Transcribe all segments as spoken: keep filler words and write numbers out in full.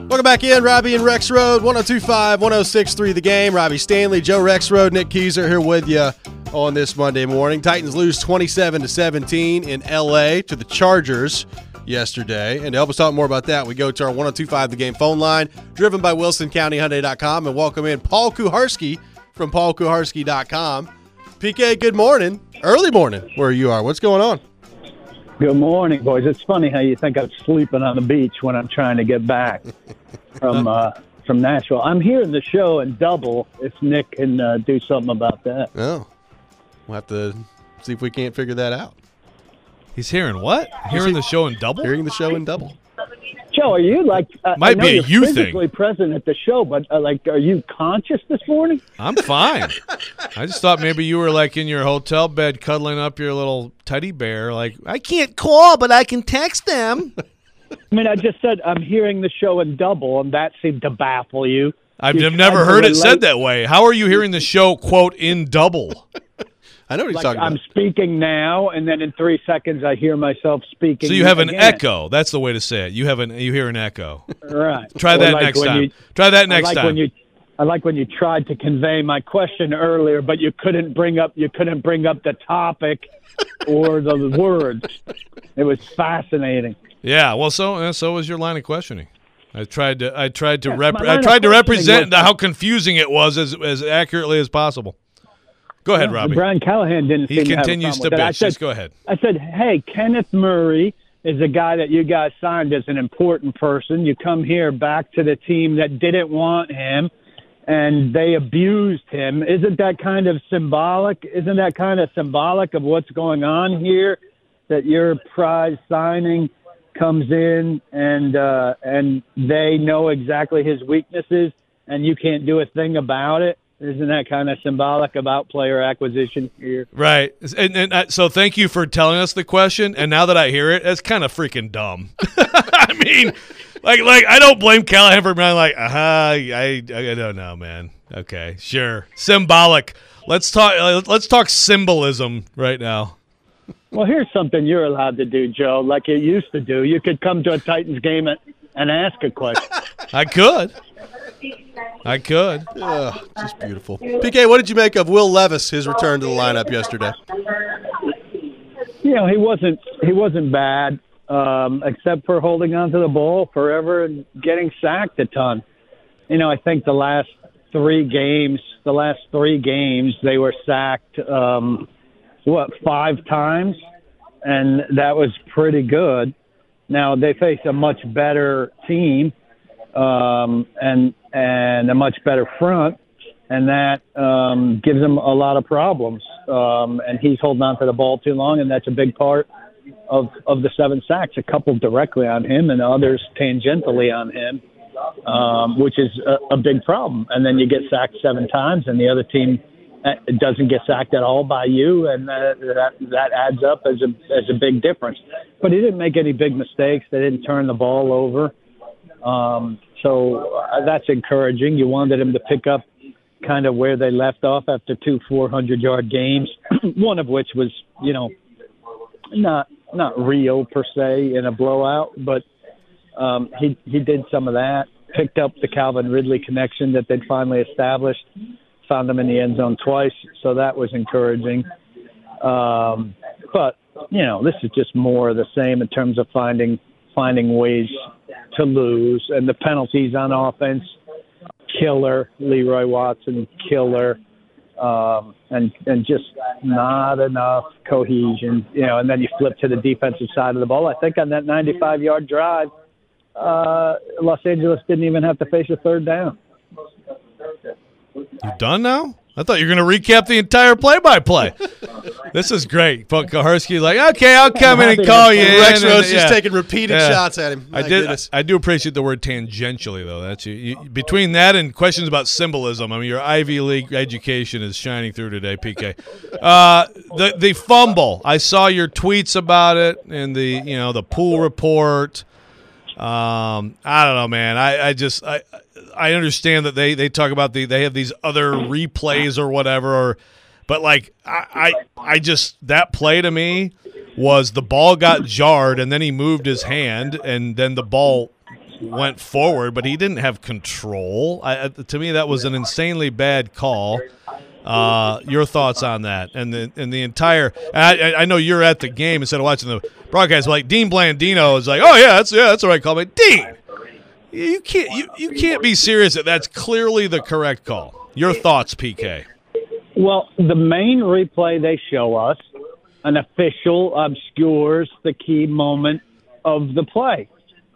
Welcome back in, Robbie and Rex Road, one oh two point five, one oh six point three The Game. Robbie Stanley, Joe Rex Road, Nick Keyser here with you on this Monday morning. Titans lose twenty-seven to seventeen in L A to the Chargers yesterday. And to help us talk more about that, we go to our one oh two point five The Game phone line, driven by Wilson County Hyundai dot com, and welcome in Paul Kuharsky from Paul Kuharsky dot com. P K, good morning. Early morning where you are. What's going on? Good morning, boys. It's funny how you think I'm sleeping on the beach when I'm trying to get back from uh, from Nashville. I'm hearing the show in double if Nick can uh, do something about that. Oh, we'll have to see if we can't figure that out. He's hearing what? Hearing the show in double? Hearing the show in double. Joe, are you like uh, Might I know be a you're you physically thing. present at the show, but uh, like, are you conscious this morning? I'm fine. I just thought maybe you were like in your hotel bed cuddling up your little teddy bear. Like, I can't call, but I can text them. I mean, I just said I'm hearing the show in double, and that seemed to baffle you. I've You never tried to heard it relate- said that way. How are you hearing the show, quote, in double? I know what he's Like talking I'm about. speaking now, and then in three seconds I hear myself speaking. So you have an again. echo. That's the way to say it. You have an you hear an echo. Right. Try Or that like next when time. you- Try that I next like time. when you, I like when you tried to convey my question earlier, but you couldn't bring up you couldn't bring up the topic or the words. It was fascinating. Yeah, well, so uh, so was your line of questioning. I tried to I tried to Yeah, rep- my I line of tried to questioning represent was- how confusing it was as as accurately as possible. Go ahead, Robbie. Brian Callahan didn't. He seem to have a continues to problem with that. I bitch. said, Just go ahead. I said, hey, Kenneth Murray is a guy that you guys signed as an important person. You come here back to the team that didn't want him, and they abused him. Isn't that kind of symbolic? Isn't that kind of symbolic of what's going on here? That your prize signing comes in, and uh, and they know exactly his weaknesses, and you can't do a thing about it. Isn't that kind of symbolic about player acquisition here? Right. And, and uh, so thank you for telling us the question. And now that I hear it, it's kind of freaking dumb. I mean, like, like I don't blame Callahan for being like, uh-huh, I, I don't know, man. Okay, sure. Symbolic. Let's talk. Uh, let's talk symbolism right now. Well, here's something you're allowed to do, Joe, like you used to do. You could come to a Titans game and, and ask a question. I could. I could. Ugh, just beautiful. P K, what did you make of Will Levis, his return to the lineup yesterday? You know, he wasn't he wasn't bad, um, except for holding on to the ball forever and getting sacked a ton. You know, I think the last three games, the last three games, they were sacked, um, what, five times? And that was pretty good. Now, they face a much better team um, and and a much better front, and that um, gives him a lot of problems. Um, and he's holding on to the ball too long, and that's a big part of, of the seven sacks, a couple directly on him and others tangentially on him, um, which is a, a big problem. And then you get sacked seven times, and the other team doesn't get sacked at all by you, and uh, that that adds up as a as a big difference. But he didn't make any big mistakes. They didn't turn the ball over. Um, so uh, that's encouraging. You wanted him to pick up kind of where they left off after two four hundred yard games, one of which was, you know, not not real per se in a blowout, but um, he he did some of that, picked up the Calvin Ridley connection that they'd finally established, found him in the end zone twice, so that was encouraging. Um, but, you know, this is just more of the same in terms of finding finding ways to lose, and the penalties on offense, killer. Leroy Watson, killer. Um, and and just not enough cohesion, you know. And then you flip to the defensive side of the ball. I think on that ninety-five yard drive, uh, Los Angeles didn't even have to face a third down. You done now? I thought you were going to recap the entire play-by-play. This is great. But Kuharsky like, okay, I'll come in and call you. in. Rex And, Rhodes yeah. just taking repeated Yeah. shots at him. I My did. goodness. I do appreciate the word tangentially, though. That's you, you, between that and questions about symbolism. I mean, your Ivy League education is shining through today, P K. Uh, the the fumble. I saw your tweets about it and the you know the pool report. Um, I don't know, man. I, I just I I understand that they, they talk about the they have these other replays or whatever, or but like I, I I just that play to me was the ball got jarred and then he moved his hand and then the ball went forward, but he didn't have control. I, to me, that was an insanely bad call. Uh, your thoughts on that and the and the entire? I, I know you're at the game instead of watching the broadcast. But like Dean Blandino is like, oh yeah, that's yeah, that's the right call. But Dean, you can't you, you can't be serious that that's clearly the correct call. Your thoughts, P K? Well, the main replay they show us, an official obscures the key moment of the play.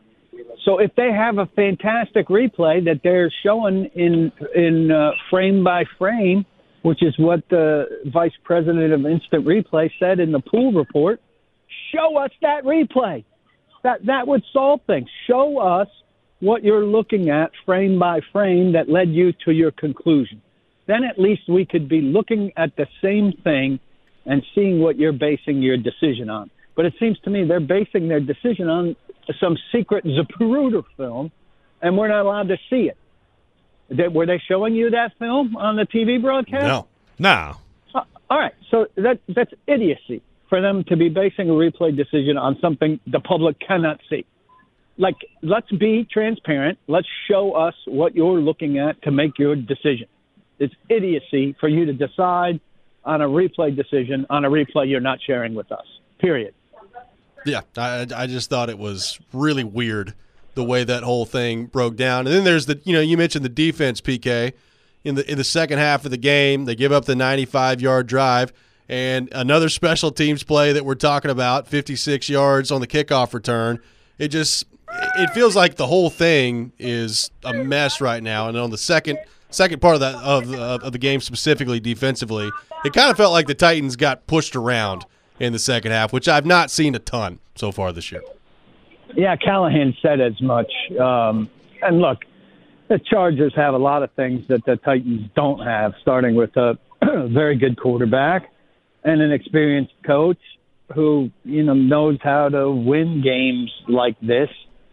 So if they have a fantastic replay that they're showing in in uh, frame by frame, which is what the vice president of instant replay said in the pool report, show us that replay. That that would solve things. Show us what you're looking at frame by frame that led you to your conclusion. Then at least we could be looking at the same thing and seeing what you're basing your decision on. But it seems to me they're basing their decision on some secret Zapruder film, and we're not allowed to see it. They, were they showing you that film on the T V broadcast? No. No. Uh, all right. So that that's idiocy for them to be basing a replay decision on something the public cannot see. Like, let's be transparent. Let's show us what you're looking at to make your decision. It's idiocy for you to decide on a replay decision on a replay you're not sharing with us, period. Yeah, I, I just thought it was really weird the way that whole thing broke down. And then there's the, you know, you mentioned the defense, P K. In the in the second half of the game, they give up the ninety-five yard drive, and another special teams play that we're talking about, fifty-six yards on the kickoff return. It just it feels like the whole thing is a mess right now. And on the second second part of that of the, of the game specifically defensively, it kind of felt like the Titans got pushed around in the second half, which I've not seen a ton so far this year. Yeah, Callahan said as much. Um, and look, the Chargers have a lot of things that the Titans don't have, starting with a very good quarterback and an experienced coach who, you know, knows how to win games like this.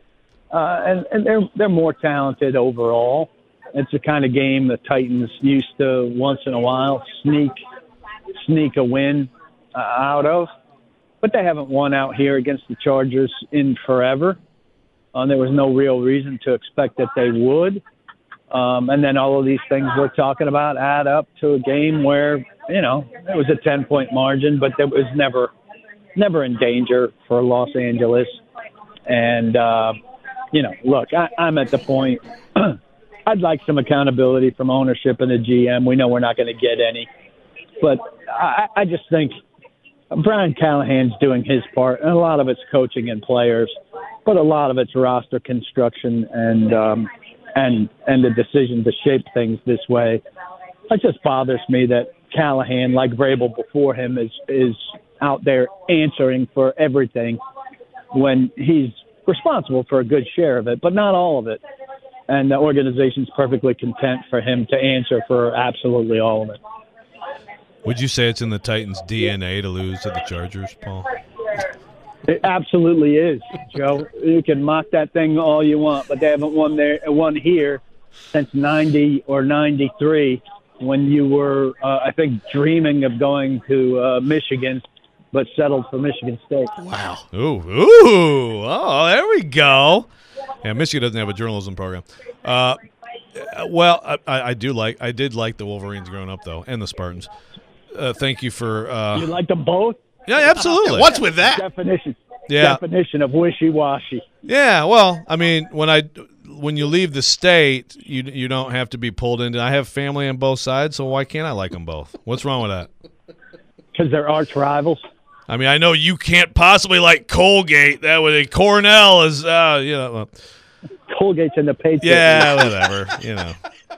Uh, and and they're, they're more talented overall. It's the kind of game the Titans used to once in a while sneak, sneak a win uh, out of. But they haven't won out here against the Chargers in forever. Uh, there was no real reason to expect that they would. Um, and then all of these things we're talking about add up to a game where, you know, it was a ten-point margin, but it was never never in danger for Los Angeles. And, uh, you know, look, I, I'm at the point I'd like some accountability from ownership and the G M. We know we're not going to get any. But I, I just think Brian Callahan's doing his part, and a lot of it's coaching and players, but a lot of it's roster construction and um, and and the decision to shape things this way. It just bothers me that Callahan, like Vrabel before him, is is out there answering for everything when he's responsible for a good share of it, but not all of it. And the organization's perfectly content for him to answer for absolutely all of it. Would you say it's in the Titans' D N A to lose to the Chargers, Paul? It absolutely is, Joe. You can mock that thing all you want, but they haven't won there, won here since ninety or ninety-three, when you were, uh, I think, dreaming of going to uh, Michigan, but settled for Michigan State. Wow. Ooh, ooh, oh, there we go. Yeah, Michigan doesn't have a journalism program. Uh, well, I, I do like, I did like the Wolverines growing up, though, and the Spartans. Uh, thank you for. Uh, you like them both? Yeah, absolutely. Yeah, what's with that? Definition. Yeah. Definition of wishy-washy. Yeah, well, I mean, when I when you leave the state, you you don't have to be pulled into. I have family on both sides, so why can't I like them both? What's wrong with that? Because they're arch rivals. I mean, I know you can't possibly like Colgate. That would Cornell is, uh, you know. Well, Colgate's in the Patriots. yeah, whatever. You know.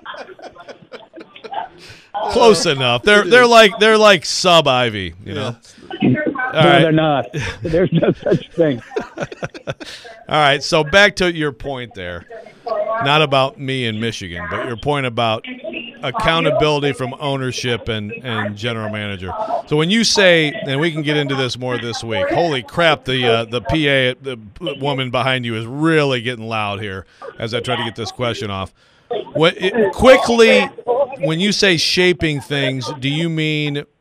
Close enough. They're they're like they're like sub Ivy, you know. No, right. they're not. There's no such thing. All right, so back to your point there. Not about me in Michigan, but your point about accountability from ownership and, and general manager. So when you say, and we can get into this more this week, holy crap, the uh, the P A, the woman behind you is really getting loud here as I try to get this question off. What, it, quickly, when you say shaping things, do you mean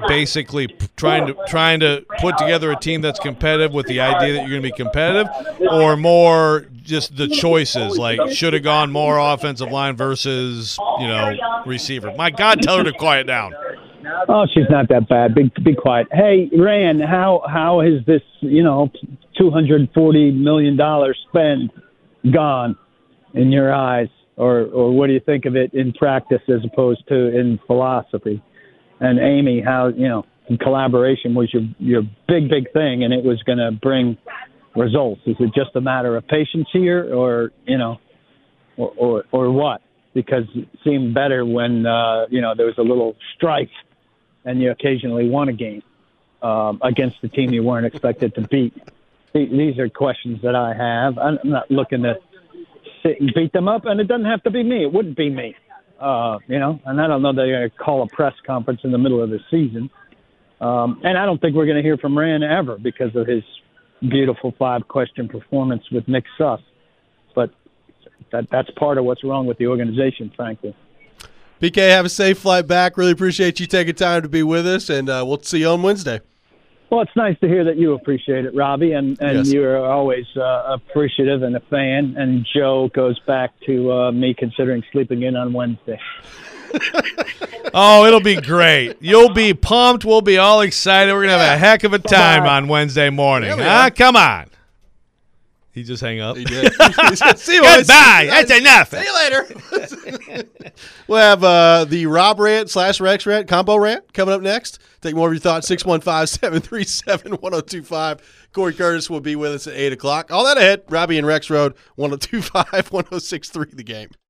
basically trying to trying to put together a team that's competitive with the idea that you're going to be competitive, or more just the choices, like should have gone more offensive line versus, you know, receiver? My God, tell her to quiet down. Oh, she's not that bad. Be, be quiet. Hey, Rand, how how has this, you know, two hundred forty million dollars spend gone in your eyes? Or or what do you think of it in practice as opposed to in philosophy? And Amy, how, you know, collaboration was your, your big, big thing, and it was going to bring results. Is it just a matter of patience here, or, you know, or or, or what? Because it seemed better when, uh, you know, there was a little strife and you occasionally won a game um, against the team you weren't expected to beat. These are questions that I have. I'm not looking to sit and beat them up, and it doesn't have to be me. It wouldn't be me, uh, you know, and I don't know that they're going to call a press conference in the middle of the season. Um, and I don't think we're going to hear from Rand ever because of his beautiful five-question performance with Nick Suss. But that that's part of what's wrong with the organization, frankly. P K, have a safe flight back. Really appreciate you taking time to be with us, and uh, we'll see you on Wednesday. Well, it's nice to hear that you appreciate it, Robbie, and, and Yes. you're always uh, appreciative and a fan. And Joe goes back to uh, me considering sleeping in on Wednesday. Oh, it'll be great. You'll be pumped. We'll be all excited. We're going to have a heck of a time Bye-bye. on Wednesday morning. Yeah, we Huh? are. Come on. He just hang up. He did. He said, see you later. Goodbye. That's enough. See you later. We'll have uh, the Rob rant slash Rex rant, combo rant coming up next. Take more of your thoughts, six one five, seven three seven, one oh two five. Corey Curtis will be with us at eight o'clock. All that ahead, Robbie and Rex Road, one oh two five, one oh six three The Game.